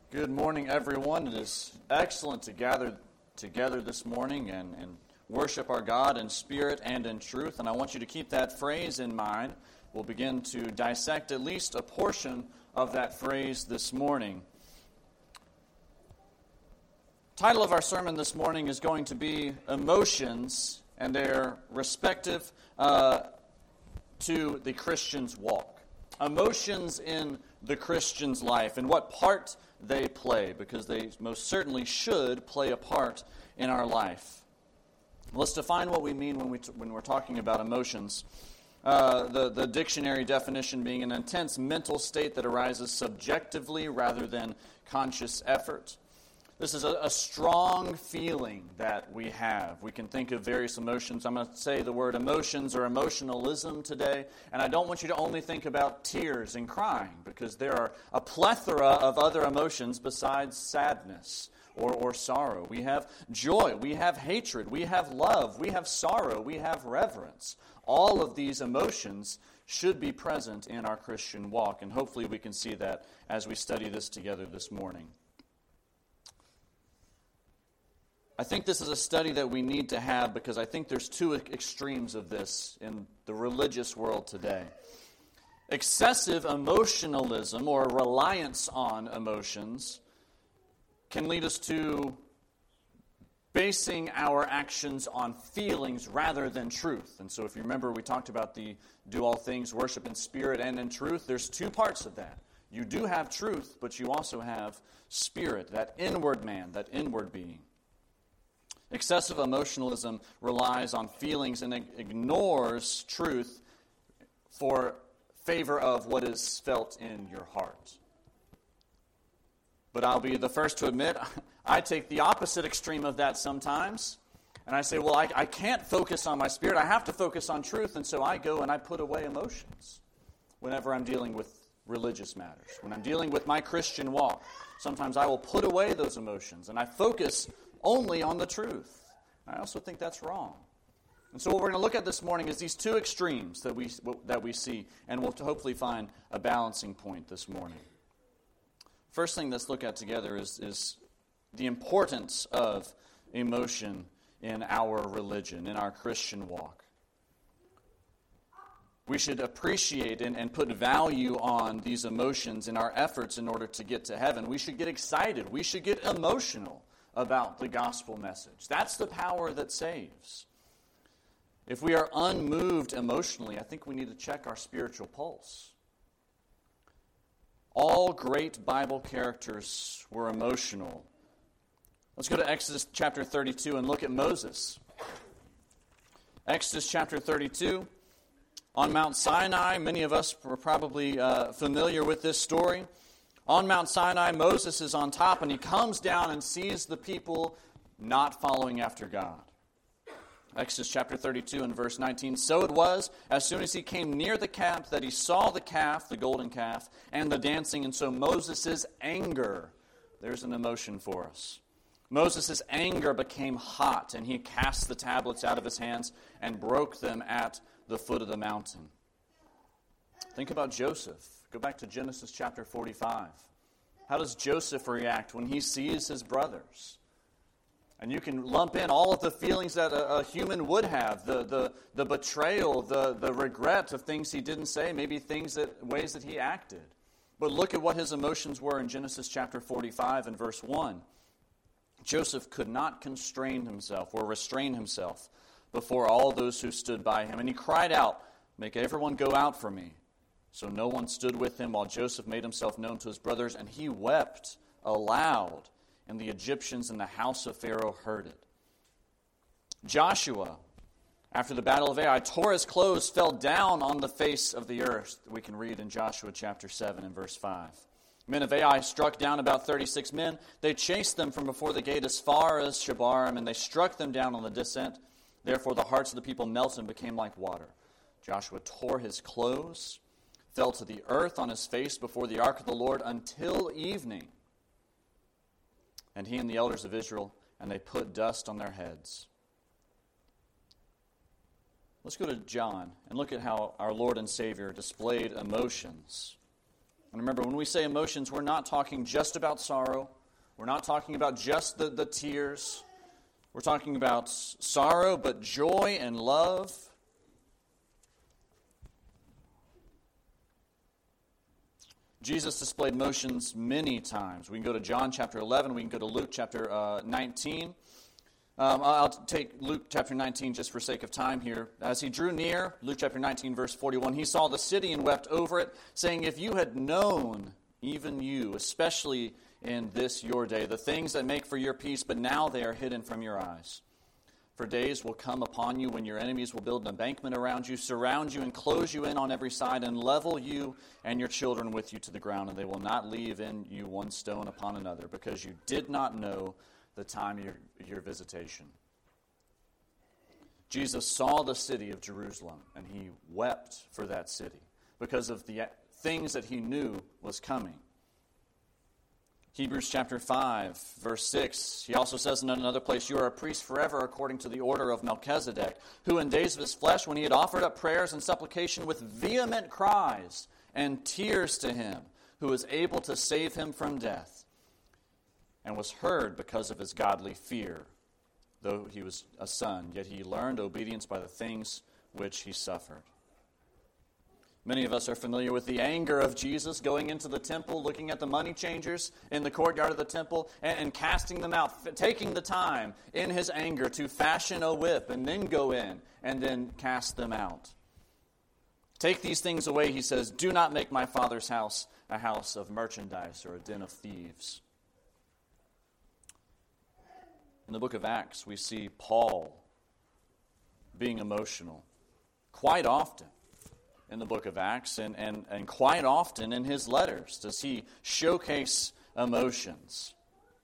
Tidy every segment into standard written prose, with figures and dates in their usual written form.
Good morning, everyone. It is excellent to gather together this morning and worship our God in spirit and in truth. And I want you to keep that phrase in mind. We'll begin to dissect at least a portion of that phrase this morning. Title of our sermon this morning is going to be Emotions and their respective to the Christian's walk. Emotions in the Christian's life and what part they play, because they most certainly should play a part in our life. Let's define what we mean when we're talking about emotions. The dictionary definition being an intense mental state that arises subjectively rather than conscious effort. This is a strong feeling that we have. We can think of various emotions. I'm going to say the word emotions or emotionalism today, and I don't want you to only think about tears and crying, because there are a plethora of other emotions besides sadness or sorrow. We have joy, we have hatred, we have love, we have sorrow, we have reverence. All of these emotions should be present in our Christian walk, and hopefully we can see that as we study this together this morning. I think this is a study that we need to have because I think there's two extremes of this in the religious world today. Excessive emotionalism or reliance on emotions can lead us to basing our actions on feelings rather than truth. And so if you remember, we talked about the do all things, worship in spirit and in truth. There's two parts of that. You do have truth, but you also have spirit, that inward man, that inward being. Excessive emotionalism relies on feelings and ignores truth for favor of what is felt in your heart. But I'll be the first to admit, I take the opposite extreme of that sometimes. And I say, well, I can't focus on my spirit. I have to focus on truth. And so I go and I put away emotions whenever I'm dealing with religious matters. When I'm dealing with my Christian walk, sometimes I will put away those emotions and I focus only on the truth. I also think that's wrong. And so what we're going to look at this morning is these two extremes that we see, and we'll hopefully find a balancing point this morning. First thing let's look at together is the importance of emotion in our religion, in our Christian walk. We should appreciate and put value on these emotions in our efforts in order to get to heaven. We should get excited. We should get emotional about the gospel message. That's the power that saves. If we are unmoved emotionally, I think we need to check our spiritual pulse. All great Bible characters were emotional. Let's go to Exodus chapter 32 and look at Moses. Exodus chapter 32. On Mount Sinai, many of us were probably familiar with this story. On Mount Sinai, Moses is on top, and he comes down and sees the people not following after God. Exodus chapter 32 and verse 19. So it was, as soon as he came near the camp, that he saw the calf, the golden calf, and the dancing, and so Moses' anger, there's an emotion for us. Moses' anger became hot, and he cast the tablets out of his hands and broke them at the foot of the mountain. Think about Joseph. Go back to Genesis chapter 45. How does Joseph react when he sees his brothers? And you can lump in all of the feelings that a human would have, the betrayal, the regret of things he didn't say, maybe ways that he acted. But look at what his emotions were in Genesis chapter 45 and verse 1. Joseph could not constrain himself or restrain himself before all those who stood by him. And he cried out, "Make everyone go out for me." So no one stood with him while Joseph made himself known to his brothers, and he wept aloud, and the Egyptians in the house of Pharaoh heard it. Joshua, after the battle of Ai, tore his clothes, fell down on the face of the earth. We can read in Joshua chapter 7 and verse 5. Men of Ai struck down about 36 men. They chased them from before the gate as far as Shebarim, and they struck them down on the descent. Therefore the hearts of the people melted and became like water. Joshua tore his clothes, fell to the earth on his face before the ark of the Lord until evening. And he and the elders of Israel, and they put dust on their heads. Let's go to John and look at how our Lord and Savior displayed emotions And remember, when we say emotions, we're not talking just about sorrow. We're not talking about just the tears. We're talking about sorrow, but joy and love. Jesus displayed emotions many times. We can go to John chapter 11. We can go to Luke chapter 19. I'll take Luke chapter 19 just for sake of time here. As he drew near, Luke chapter 19, verse 41, he saw the city and wept over it, saying, if you had known, even you, especially in this your day, the things that make for your peace, but now they are hidden from your eyes. For days will come upon you when your enemies will build an embankment around you, surround you and close you in on every side, and level you and your children with you to the ground, and they will not leave in you one stone upon another, because you did not know the time of your visitation. Jesus saw the city of Jerusalem, and he wept for that city because of the things that he knew was coming. Hebrews chapter 5, verse 6, he also says in another place, you are a priest forever according to the order of Melchizedek, who in days of his flesh, when he had offered up prayers and supplication with vehement cries and tears to him, who was able to save him from death, and was heard because of his godly fear. Though he was a son, yet he learned obedience by the things which he suffered. Many of us are familiar with the anger of Jesus going into the temple, looking at the money changers in the courtyard of the temple, and casting them out, taking the time in his anger to fashion a whip and then go in and then cast them out. Take these things away, he says, do not make my Father's house a house of merchandise or a den of thieves. In the book of Acts, we see Paul being emotional quite often in the book of Acts, and quite often in his letters does he showcase emotions.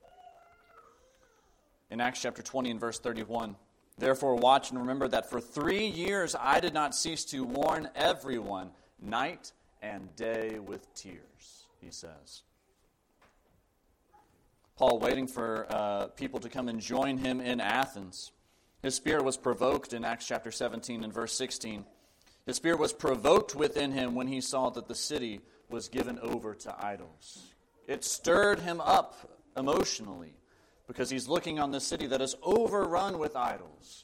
In Acts chapter 20 and verse 31, therefore watch and remember that for 3 years I did not cease to warn everyone night and day with tears, he says. Paul waiting for people to come and join him in Athens. His spirit was provoked in Acts chapter 17 and verse 16. His spirit was provoked within him when he saw that the city was given over to idols. It stirred him up emotionally because he's looking on the city that is overrun with idols.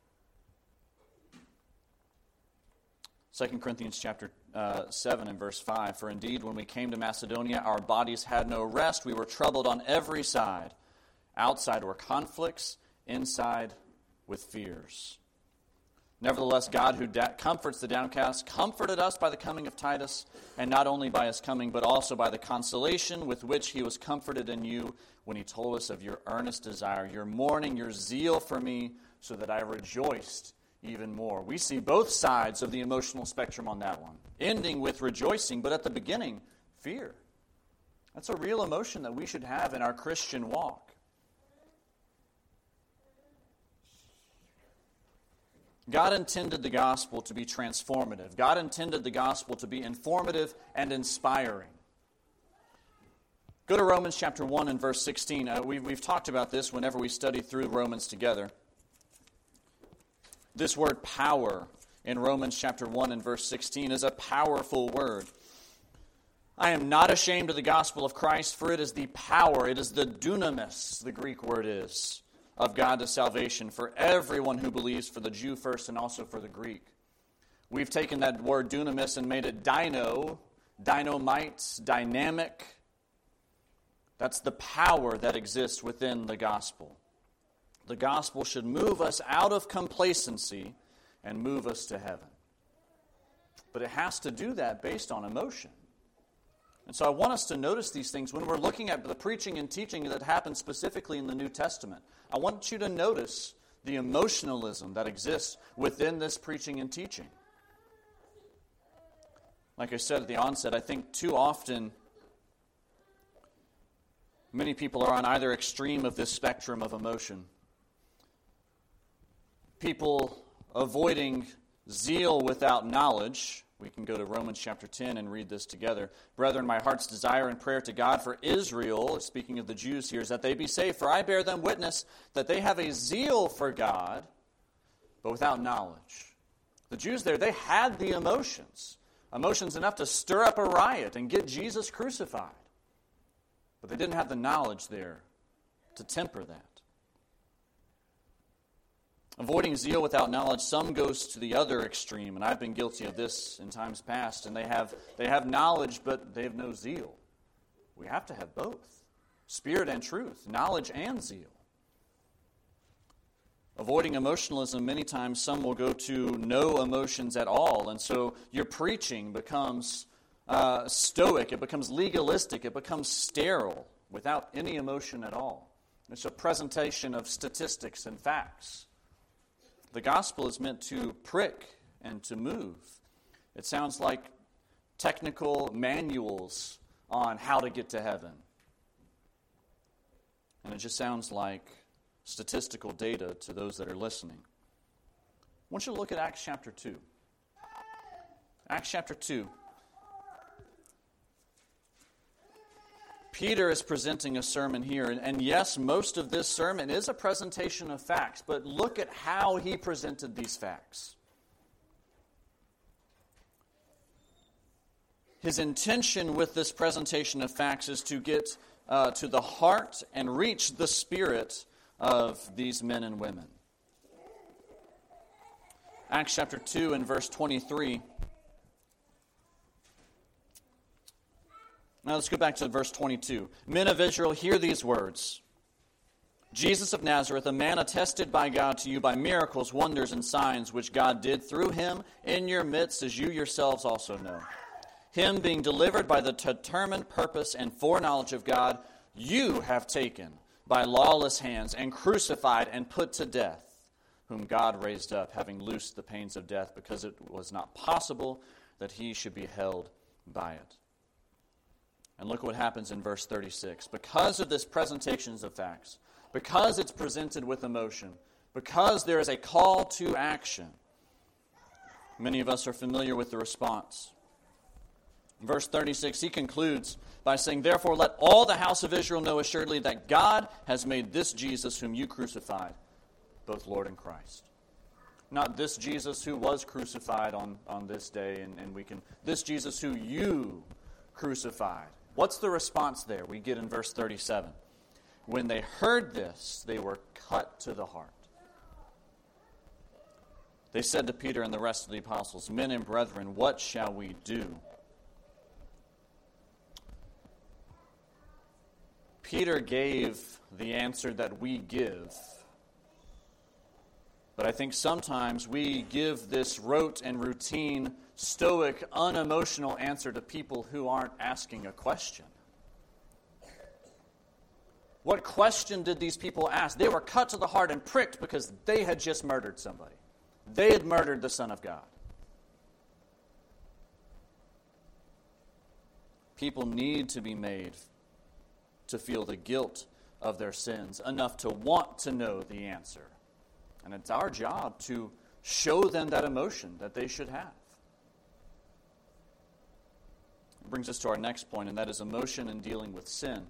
2 Corinthians chapter 7 and verse 5, for indeed when we came to Macedonia, our bodies had no rest. We were troubled on every side. Outside were conflicts, inside with fears. Nevertheless, God who comforts the downcast comforted us by the coming of Titus, and not only by his coming, but also by the consolation with which he was comforted in you when he told us of your earnest desire, your mourning, your zeal for me, so that I rejoiced even more. We see both sides of the emotional spectrum on that one, ending with rejoicing, but at the beginning, fear. That's a real emotion that we should have in our Christian walk. God intended the gospel to be transformative. God intended the gospel to be informative and inspiring. Go to Romans chapter 1 and verse 16. We've talked about this whenever we study through Romans together. This word power in Romans chapter 1 and verse 16 is a powerful word. I am not ashamed of the gospel of Christ, for it is the power, it is the dunamis, the Greek word is, of God to salvation for everyone who believes, for the Jew first and also for the Greek. We've taken that word dunamis and made it dynamite, dynamic. That's the power that exists within the gospel. The gospel should move us out of complacency and move us to heaven. But it has to do that based on emotion. And so I want us to notice these things when we're looking at the preaching and teaching that happens specifically in the New Testament. I want you to notice the emotionalism that exists within this preaching and teaching. Like I said at the onset, I think too often many people are on either extreme of this spectrum of emotion. People avoiding zeal without knowledge. We can go to Romans chapter 10 and read this together. Brethren, my heart's desire and prayer to God for Israel, speaking of the Jews here, is that they be saved. For I bear them witness that they have a zeal for God, but without knowledge. The Jews there, they had the emotions, Emotions enough to stir up a riot and get Jesus crucified. But they didn't have the knowledge there to temper that. Avoiding zeal without knowledge, some goes to the other extreme, and I've been guilty of this in times past, and they have knowledge, but they have no zeal. We have to have both, spirit and truth, knowledge and zeal. Avoiding emotionalism, many times some will go to no emotions at all, and so your preaching becomes stoic, it becomes legalistic, it becomes sterile, without any emotion at all. It's a presentation of statistics and facts. The gospel is meant to prick and to move. It sounds like technical manuals on how to get to heaven. And it just sounds like statistical data to those that are listening. I want you to look at Acts chapter 2. Acts chapter 2. Peter is presenting a sermon here, and yes, most of this sermon is a presentation of facts, but look at how he presented these facts. His intention with this presentation of facts is to get to the heart and reach the spirit of these men and women. Acts chapter 2 and verse 23. Now let's go back to verse 22. Men of Israel, hear these words. Jesus of Nazareth, a man attested by God to you by miracles, wonders, and signs, which God did through him in your midst, as you yourselves also know. Him being delivered by the determined purpose and foreknowledge of God, you have taken by lawless hands and crucified and put to death, whom God raised up, having loosed the pains of death, because it was not possible that he should be held by it. And look what happens in verse 36. Because of this presentations of facts, because it's presented with emotion, because there is a call to action, many of us are familiar with the response. In verse 36, he concludes by saying, therefore let all the house of Israel know assuredly that God has made this Jesus whom you crucified, both Lord and Christ. Not this Jesus who was crucified on this day, and this Jesus who you crucified. What's the response there? We get in verse 37. When they heard this, they were cut to the heart. They said to Peter and the rest of the apostles, men and brethren, what shall we do? Peter gave the answer that we give. But I think sometimes we give this rote and routine, stoic, unemotional answer to people who aren't asking a question. What question did these people ask? They were cut to the heart and pricked because they had just murdered somebody. They had murdered the Son of God. People need to be made to feel the guilt of their sins enough to want to know the answer. And it's our job to show them that emotion that they should have. It brings us to our next point, and that is emotion in dealing with sin.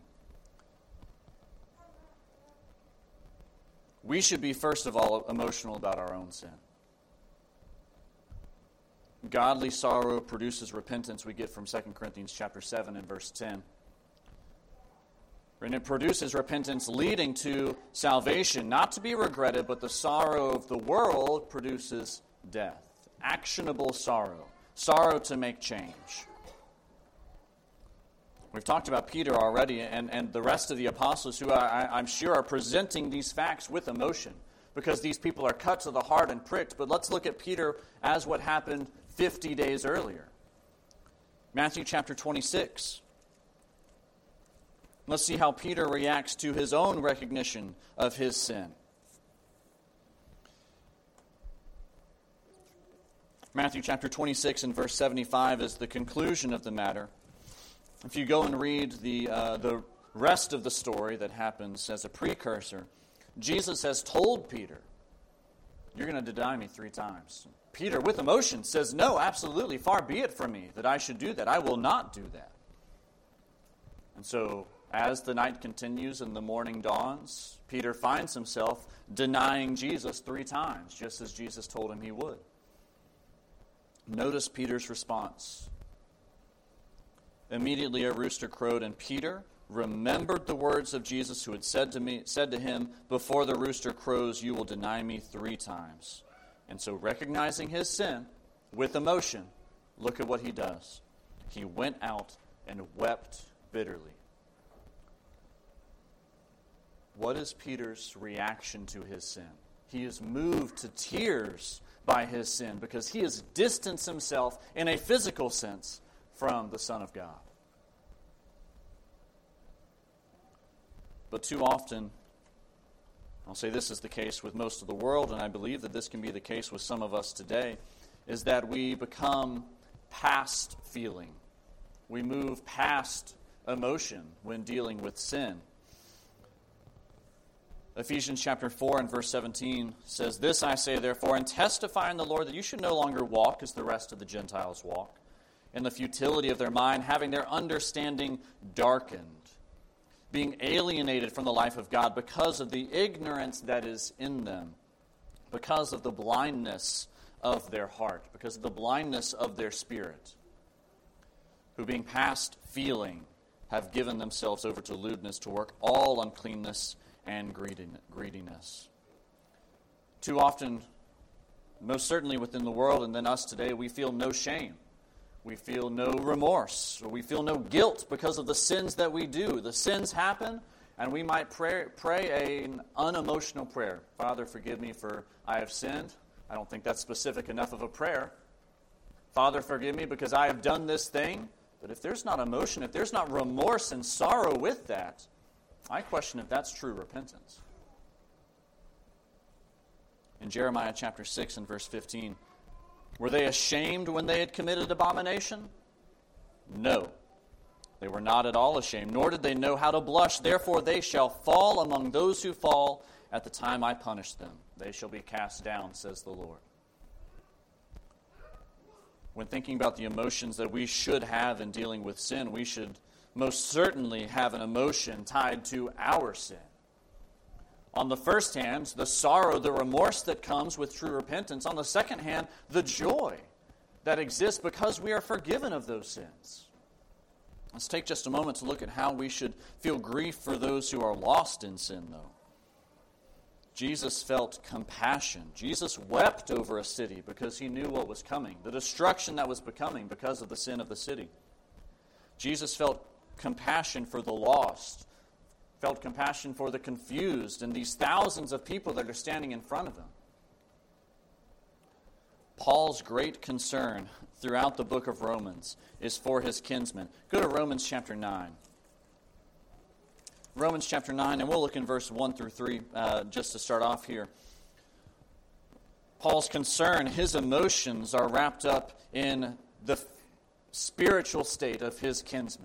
We should be, first of all, emotional about our own sin. Godly sorrow produces repentance, we get from 2 Corinthians chapter 7 and verse 10. And it produces repentance leading to salvation, not to be regretted, but the sorrow of the world produces death. Actionable sorrow. Sorrow to make change. We've talked about Peter already and the rest of the apostles who I'm sure are presenting these facts with emotion because these people are cut to the heart and pricked. But let's look at Peter as what happened 50 days earlier. Matthew chapter 26. Let's see how Peter reacts to his own recognition of his sin. Matthew chapter 26 and verse 75 is the conclusion of the matter. If you go and read the rest of the story that happens as a precursor, Jesus has told Peter, you're going to deny me 3 times. Peter, with emotion, says, no, absolutely, far be it from me that I should do that. I will not do that. And so, as the night continues and the morning dawns, Peter finds himself denying Jesus 3 times, just as Jesus told him he would. Notice Peter's response. Immediately a rooster crowed, and Peter remembered the words of Jesus, who had said to him, "Before the rooster crows, you will deny me 3 times." And so, recognizing his sin with emotion, look at what he does. He went out and wept bitterly. What is Peter's reaction to his sin? He is moved to tears by his sin because he has distanced himself in a physical sense from the Son of God. But too often, I'll say this is the case with most of the world, and I believe that this can be the case with some of us today, is that we become past feeling. We move past emotion when dealing with sin. Ephesians chapter 4 and verse 17 says, "This I say therefore, and testify in the Lord, that you should no longer walk as the rest of the Gentiles walk, in the futility of their mind, having their understanding darkened, being alienated from the life of God because of the ignorance that is in them, because of the blindness of their heart, because of the blindness of their spirit, who being past feeling have given themselves over to lewdness, to work all uncleanness and greediness." Too often, most certainly within the world and then us today, we feel no shame. We feel no remorse, or we feel no guilt because of the sins that we do. The sins happen, and we might pray an unemotional prayer. "Father, forgive me for I have sinned." I don't think that's specific enough of a prayer. "Father, forgive me because I have done this thing." But if there's not emotion, if there's not remorse and sorrow with that, I question if that's true repentance. In Jeremiah chapter 6 and verse 15, were they ashamed when they had committed abomination? No, they were not at all ashamed, nor did they know how to blush. Therefore they shall fall among those who fall at the time I punish them. They shall be cast down, says the Lord. When thinking about the emotions that we should have in dealing with sin, we should most certainly have an emotion tied to our sin. On the first hand, the sorrow, the remorse that comes with true repentance. On the second hand, the joy that exists because we are forgiven of those sins. Let's take just a moment to look at how we should feel grief for those who are lost in sin, though. Jesus felt compassion. Jesus wept over a city because he knew what was coming, the destruction that was becoming because of the sin of the city. Jesus felt compassion for the lost, felt compassion for the confused, and these thousands of people that are standing in front of him. Paul's great concern throughout the book of Romans is for his kinsmen. Go to Romans chapter 9. Romans chapter 9, and we'll look in verse 1 through 3 just to start off here. Paul's concern, his emotions are wrapped up in the spiritual state of his kinsmen.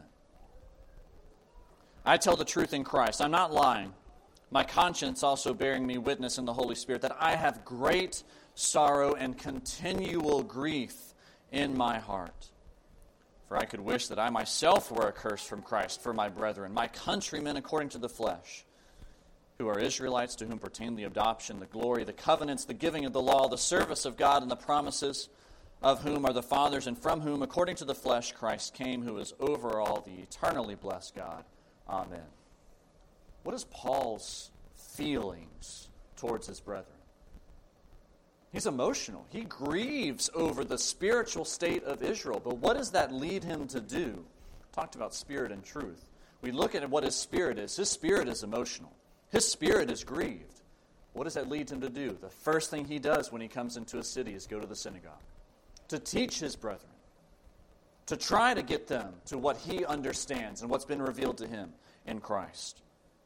"I tell the truth in Christ. I'm not lying. My conscience also bearing me witness in the Holy Spirit that I have great sorrow and continual grief in my heart. For I could wish that I myself were accursed from Christ for my brethren, my countrymen according to the flesh, who are Israelites, to whom pertain the adoption, the glory, the covenants, the giving of the law, the service of God, and the promises, of whom are the fathers, and from whom, according to the flesh, Christ came, who is over all, the eternally blessed God. Amen." What is Paul's feelings towards his brethren? He's emotional. He grieves over the spiritual state of Israel. But what does that lead him to do? Talked about spirit and truth. We look at what his spirit is. His spirit is emotional. His spirit is grieved. What does that lead him to do? The first thing he does when he comes into a city is go to the synagogue, to teach his brethren, to try to get them to what he understands and what's been revealed to him in Christ.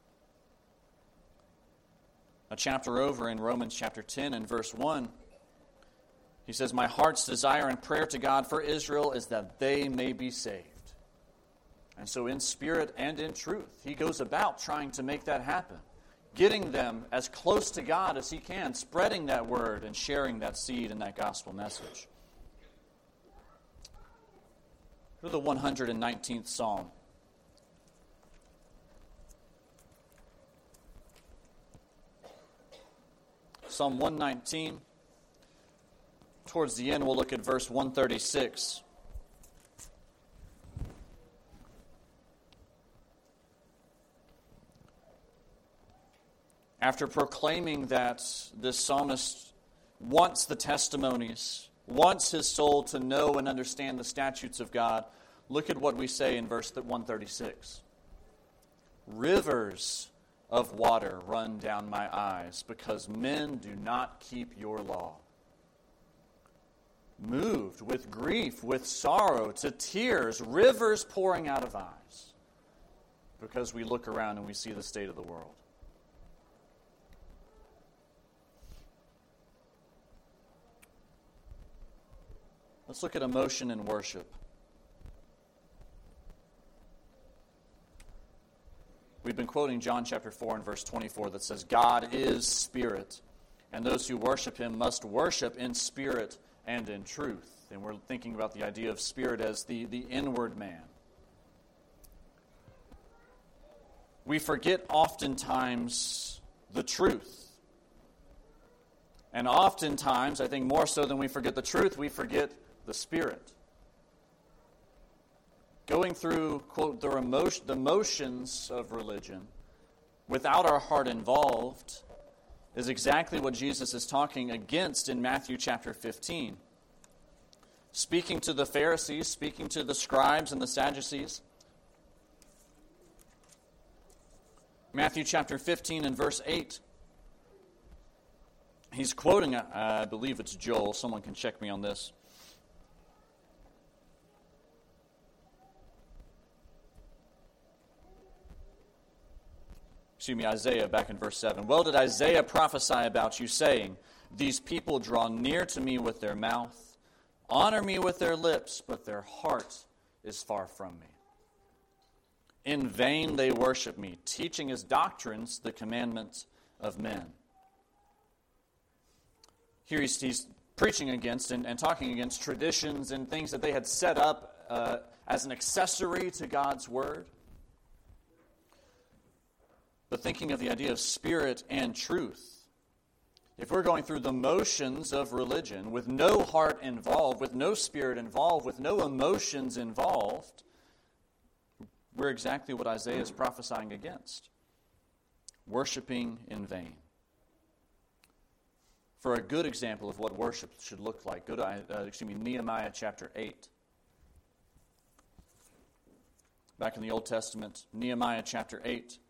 A chapter over in Romans chapter 10 and verse 1, he says, "My heart's desire and prayer to God for Israel is that they may be saved." And so in spirit and in truth, he goes about trying to make that happen, getting them as close to God as he can, spreading that word and sharing that seed and that gospel message. Go to the 119th Psalm. Psalm 119. towards the end, we'll look at verse 136. After proclaiming that this psalmist wants the testimonies, wants his soul to know and understand the statutes of God, look at what we say in verse 136. Rivers of water run down my eyes because men do not keep your law. Moved with grief, with sorrow, to tears, rivers pouring out of eyes because we look around and we see the state of the world. Let's look at emotion and worship. We've been quoting John chapter 4 and verse 24 that says, God is spirit, and those who worship him must worship in spirit and in truth. And we're thinking about the idea of spirit as the inward man. We forget oftentimes the truth. And oftentimes, I think more so than we forget the truth, we forget the Spirit. Going through, quote, the motions of religion without our heart involved is exactly what Jesus is talking against in Matthew chapter 15. Speaking to the Pharisees, speaking to the scribes and the Sadducees. Matthew chapter 15 and verse 8. He's quoting, I believe it's Joel. Someone can check me on this. Isaiah back in verse 7. Well did Isaiah prophesy about you, saying, these people draw near to me with their mouth, honor me with their lips, but their heart is far from me. In vain they worship me, teaching as doctrines the commandments of men. Here he's preaching against and talking against traditions and things that they had set up as an accessory to God's word. But thinking of the idea of spirit and truth, if we're going through the motions of religion with no heart involved, with no spirit involved, with no emotions involved, we're exactly what Isaiah is prophesying against. Worshiping in vain. For a good example of what worship should look like, go to Nehemiah chapter 8. Back in the Old Testament, Nehemiah chapter 8.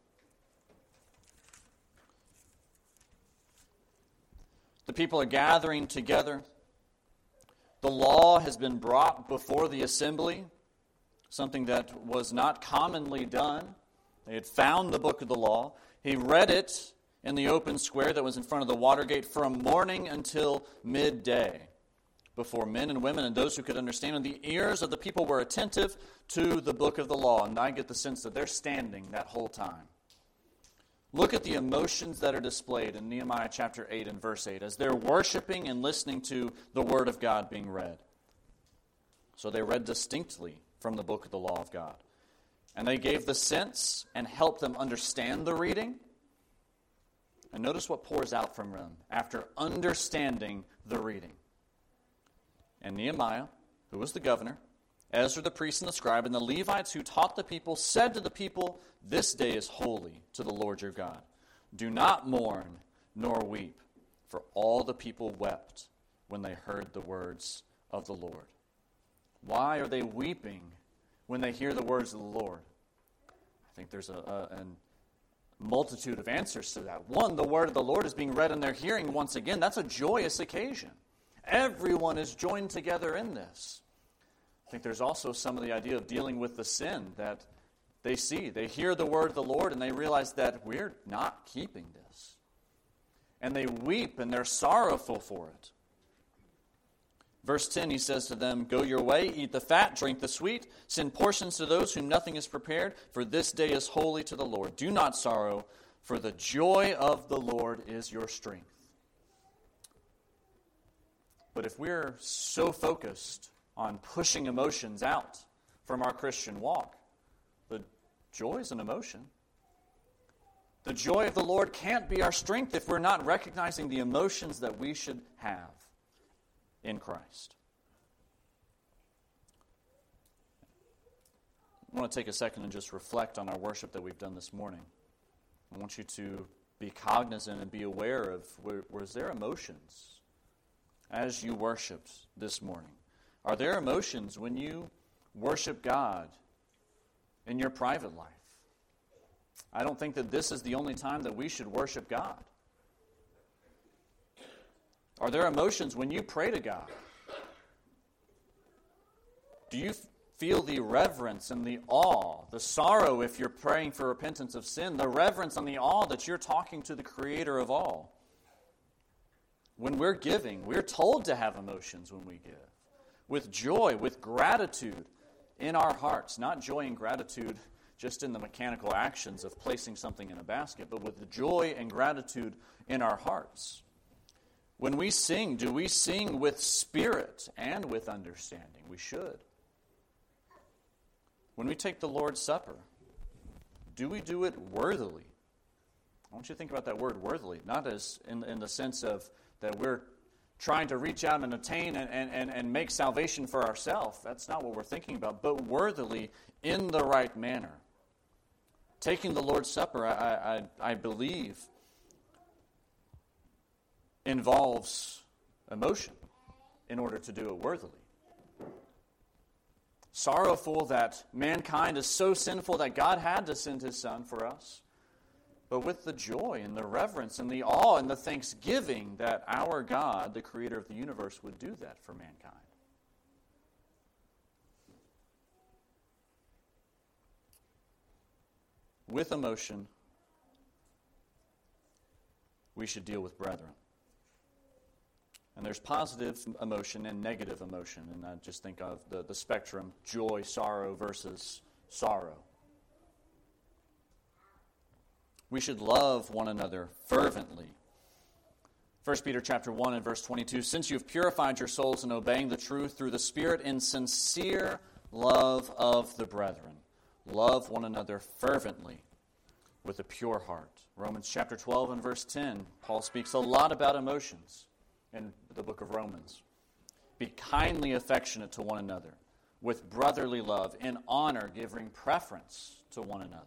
The people are gathering together. The law has been brought before the assembly, something that was not commonly done. They had found the book of the law. He read it in the open square that was in front of the Watergate from morning until midday, before men and women and those who could understand. And the ears of the people were attentive to the book of the law. And I get the sense that they're standing that whole time. Look at the emotions that are displayed in Nehemiah chapter 8 and verse 8 as they're worshiping and listening to the word of God being read. So they read distinctly from the book of the law of God. And they gave the sense and helped them understand the reading. And notice what pours out from them after understanding the reading. And Nehemiah, who was the governor, Ezra the priest and the scribe, and the Levites who taught the people, said to the people, this day is holy to the Lord your God. Do not mourn nor weep, for all the people wept when they heard the words of the Lord. Why are they weeping when they hear the words of the Lord? I think there's a multitude of answers to that. One, the word of the Lord is being read in their hearing once again. That's a joyous occasion. Everyone is joined together in this. I think there's also some of the idea of dealing with the sin that they see. They hear the word of the Lord and they realize that we're not keeping this. And they weep and they're sorrowful for it. Verse 10, he says to them, go your way, eat the fat, drink the sweet, send portions to those whom nothing is prepared, for this day is holy to the Lord. Do not sorrow, for the joy of the Lord is your strength. But if we're so focused on pushing emotions out from our Christian walk, the joy is an emotion. The joy of the Lord can't be our strength if we're not recognizing the emotions that we should have. in Christ. I want to take a second and just reflect on our worship that we've done this morning. I want you to be cognizant and be aware of, was there emotions as you worshiped this morning? Are there emotions when you worship God in your private life? I don't think that this is the only time that we should worship God. Are there emotions when you pray to God? Do you feel the reverence and the awe, the sorrow if you're praying for repentance of sin, the reverence and the awe that you're talking to the Creator of all? When we're giving, we're told to have emotions when we give. With joy, with gratitude in our hearts. Not joy and gratitude just in the mechanical actions of placing something in a basket, but with the joy and gratitude in our hearts. When we sing, do we sing with spirit and with understanding? We should. When we take the Lord's Supper, do we do it worthily? I want you to think about that word worthily, not as in the sense of that we're trying to reach out and attain and make salvation for ourselves. That's not what we're thinking about, but worthily in the right manner. Taking the Lord's Supper, I believe, involves emotion in order to do it worthily. Sorrowful that mankind is so sinful that God had to send His Son for us, but with the joy and the reverence and the awe and the thanksgiving that our God, the Creator of the universe, would do that for mankind. With emotion, we should deal with brethren. And there's positive emotion and negative emotion. And I just think of the spectrum, joy, sorrow versus sorrow. We should love one another fervently. 1 Peter chapter 1 and verse 22, since you have purified your souls in obeying the truth through the Spirit in sincere love of the brethren. Love one another fervently with a pure heart. Romans chapter 12 and verse 10, Paul speaks a lot about emotions in the book of Romans. Be kindly affectionate to one another, with brotherly love, in honor, giving preference to one another.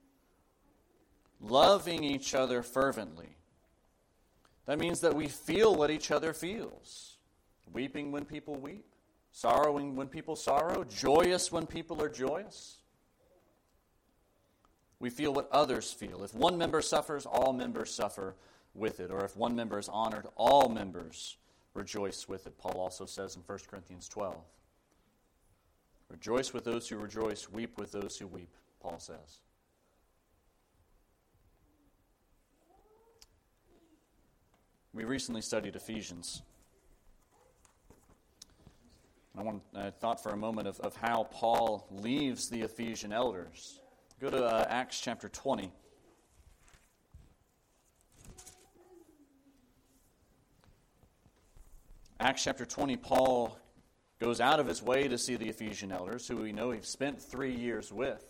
Loving each other fervently. That means that we feel what each other feels. Weeping when people weep. Sorrowing when people sorrow. Joyous when people are joyous. We feel what others feel. If one member suffers, all members suffer with it. Or if one member is honored, all members rejoice with it. Paul also says in 1 Corinthians 12. Rejoice with those who rejoice, weep with those who weep, Paul says. We recently studied Ephesians. I thought for a moment of how Paul leaves the Ephesian elders. Go to Acts chapter 20. Acts chapter 20, Paul goes out of his way to see the Ephesian elders, who we know he's spent 3 years with,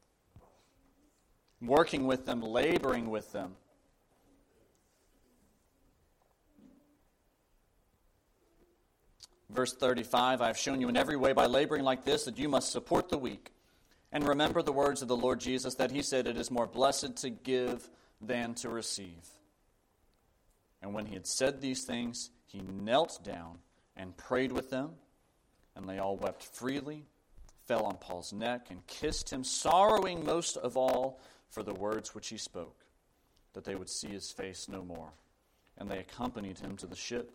working with them, laboring with them. Verse 35, I have shown you in every way by laboring like this that you must support the weak. And remember the words of the Lord Jesus, that He said, it is more blessed to give than to receive. And when He had said these things, He knelt down and prayed with them, and they all wept freely, fell on Paul's neck, and kissed him, sorrowing most of all for the words which he spoke, that they would see his face no more. And they accompanied him to the ship.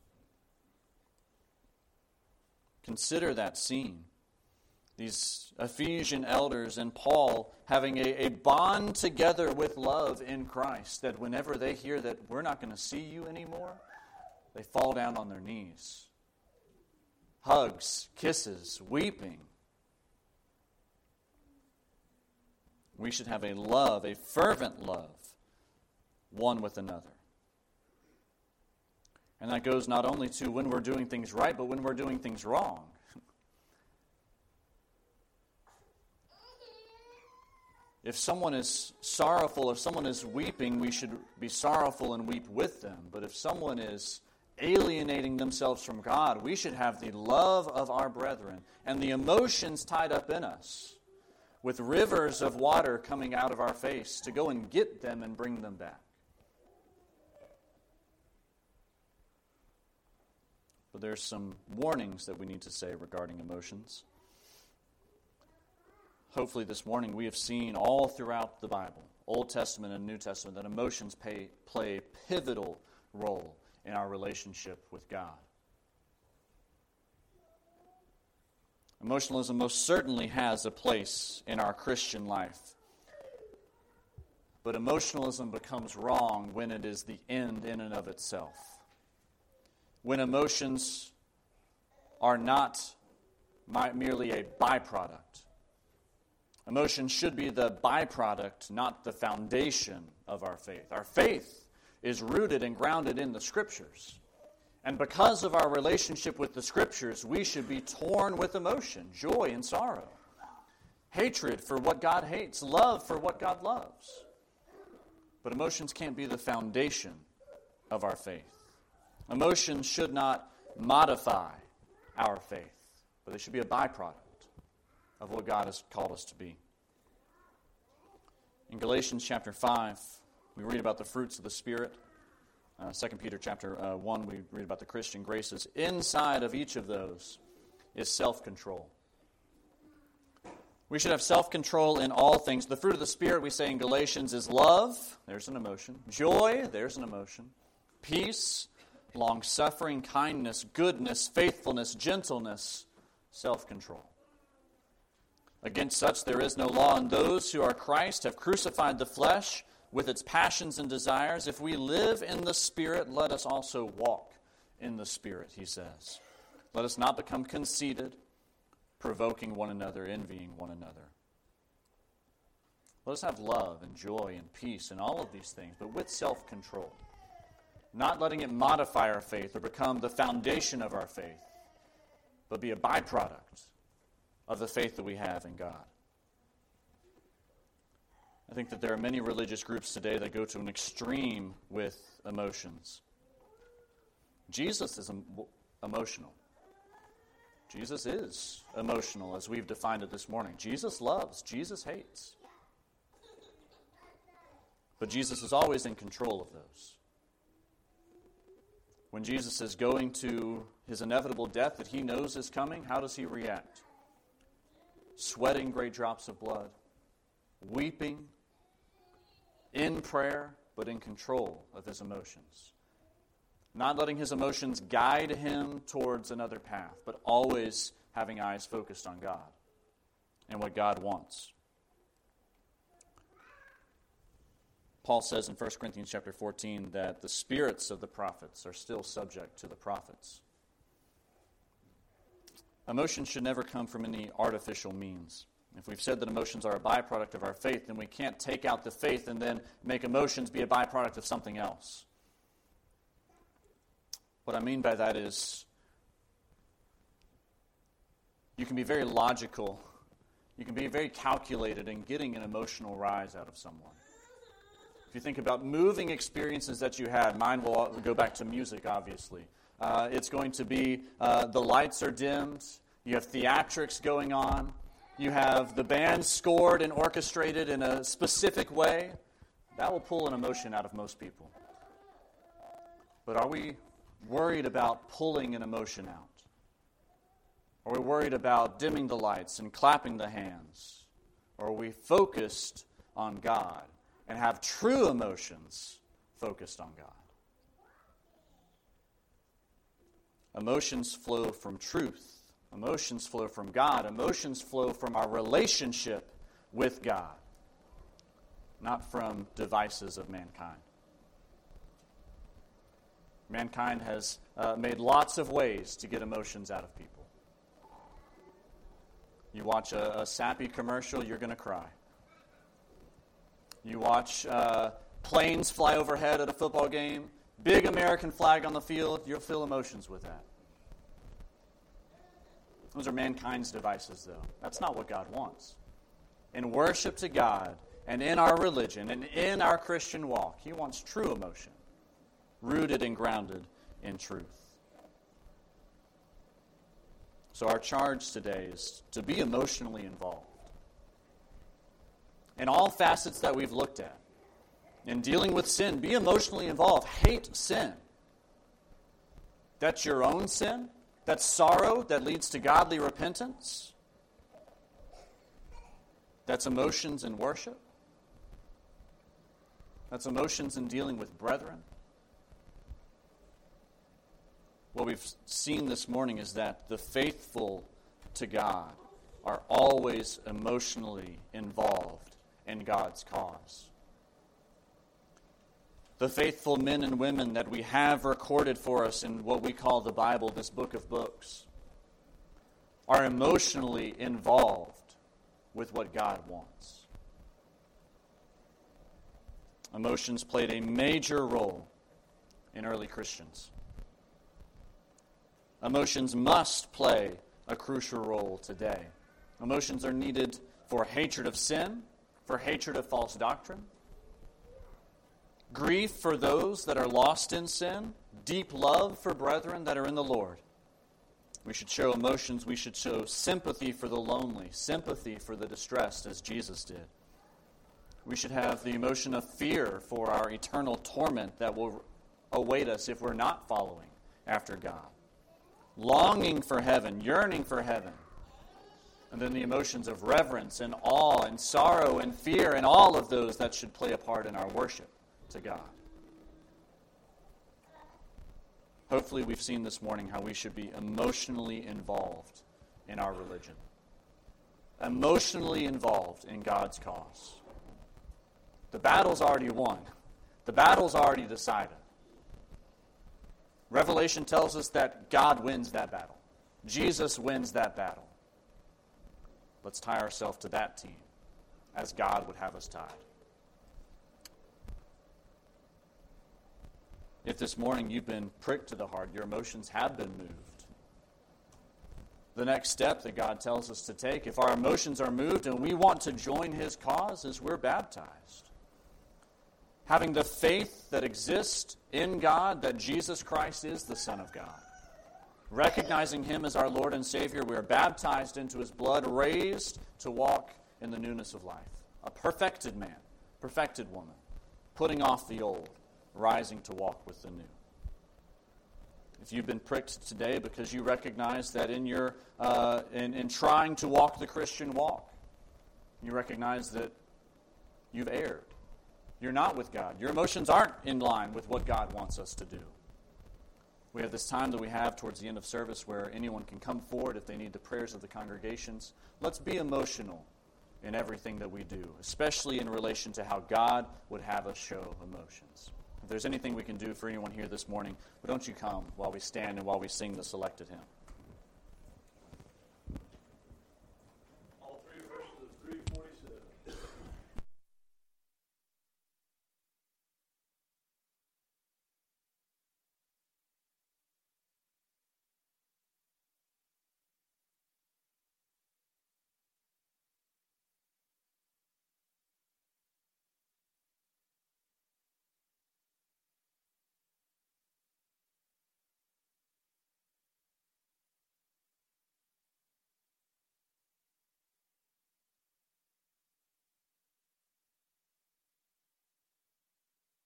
Consider that scene. These Ephesian elders and Paul having a bond together with love in Christ, that whenever they hear that we're not going to see you anymore, they fall down on their knees. Hugs, kisses, weeping. We should have a love, a fervent love, one with another. And that goes not only to when we're doing things right, but when we're doing things wrong. If someone is sorrowful, if someone is weeping, we should be sorrowful and weep with them. But if someone is alienating themselves from God. We should have the love of our brethren and the emotions tied up in us with rivers of water coming out of our face to go and get them and bring them back. But there's some warnings that we need to say regarding emotions. Hopefully this morning we have seen all throughout the Bible, Old Testament and New Testament, that emotions play a pivotal role in our relationship with God. Emotionalism most certainly has a place in our Christian life. But emotionalism becomes wrong when it is the end in and of itself. When emotions are not merely a byproduct. Emotion should be the byproduct, not the foundation of our faith. Our faith is rooted and grounded in the Scriptures. And because of our relationship with the Scriptures, we should be torn with emotion, joy and sorrow, hatred for what God hates, love for what God loves. But emotions can't be the foundation of our faith. Emotions should not modify our faith, but they should be a byproduct of what God has called us to be. In Galatians chapter 5, we read about the fruits of the Spirit. 2 Peter chapter 1, we read about the Christian graces. Inside of each of those is self-control. We should have self-control in all things. The fruit of the Spirit, we say in Galatians, is love. There's an emotion. Joy, there's an emotion. Peace, long-suffering, kindness, goodness, faithfulness, gentleness, self-control. Against such there is no law, and those who are Christ have crucified the flesh with its passions and desires. If we live in the Spirit, let us also walk in the Spirit, he says. Let us not become conceited, provoking one another, envying one another. Let us have love and joy and peace and all of these things, but with self-control. Not letting it modify our faith or become the foundation of our faith, but be a byproduct of the faith that we have in God. I think that there are many religious groups today that go to an extreme with emotions. Jesus is emotional. Jesus is emotional, as we've defined it this morning. Jesus loves. Jesus hates. But Jesus is always in control of those. When Jesus is going to his inevitable death that he knows is coming, how does he react? Sweating great drops of blood, weeping, in prayer, but in control of his emotions. Not letting his emotions guide him towards another path, but always having eyes focused on God and what God wants. Paul says in 1 Corinthians chapter 14 that the spirits of the prophets are still subject to the prophets. Emotions should never come from any artificial means. If we've said that emotions are a byproduct of our faith, then we can't take out the faith and then make emotions be a byproduct of something else. What I mean by that is you can be very logical, you can be very calculated in getting an emotional rise out of someone. If you think about moving experiences that you had, mine will go back to music, obviously. It's going to be the lights are dimmed, you have theatrics going on, you have the band scored and orchestrated in a specific way. That will pull an emotion out of most people. But are we worried about pulling an emotion out? Are we worried about dimming the lights and clapping the hands? Or are we focused on God and have true emotions focused on God? Emotions flow from truth. Emotions flow from God. Emotions flow from our relationship with God, not from devices of mankind. Mankind has made lots of ways to get emotions out of people. You watch a sappy commercial, you're going to cry. You watch planes fly overhead at a football game, big American flag on the field, you'll feel emotions with that. Those are mankind's devices, though. That's not what God wants. In worship to God, and in our religion, and in our Christian walk, he wants true emotion, rooted and grounded in truth. So our charge today is to be emotionally involved. In all facets that we've looked at, in dealing with sin, be emotionally involved. Hate sin. That's your own sin. That's sorrow that leads to godly repentance. That's emotions in worship. That's emotions in dealing with brethren. What we've seen this morning is that the faithful to God are always emotionally involved in God's cause. The faithful men and women that we have recorded for us in what we call the Bible, this book of books, are emotionally involved with what God wants. Emotions played a major role in early Christians. Emotions must play a crucial role today. Emotions are needed for hatred of sin, for hatred of false doctrine, grief for those that are lost in sin, deep love for brethren that are in the Lord. We should show emotions. We should show sympathy for the lonely, sympathy for the distressed, as Jesus did. We should have the emotion of fear for our eternal torment that will await us if we're not following after God. Longing for heaven, yearning for heaven. And then the emotions of reverence and awe and sorrow and fear and all of those that should play a part in our worship to God. Hopefully we've seen this morning how we should be emotionally involved in our religion. Emotionally involved in God's cause. The battle's already won. The battle's already decided. Revelation tells us that God wins that battle. Jesus wins that battle. Let's tie ourselves to that team as God would have us tied. If this morning you've been pricked to the heart, your emotions have been moved, the next step that God tells us to take, if our emotions are moved and we want to join His cause, is we're baptized. Having the faith that exists in God, that Jesus Christ is the Son of God. Recognizing Him as our Lord and Savior, we are baptized into His blood, raised to walk in the newness of life. A perfected man, perfected woman, putting off the old, rising to walk with the new. If you've been pricked today because you recognize that in your in trying to walk the Christian walk, you recognize that you've erred. You're not with God. Your emotions aren't in line with what God wants us to do. We have this time that we have towards the end of service where anyone can come forward if they need the prayers of the congregations. Let's be emotional in everything that we do, especially in relation to how God would have us show emotions. If there's anything we can do for anyone here this morning, why don't you come while we stand and while we sing the selected hymn.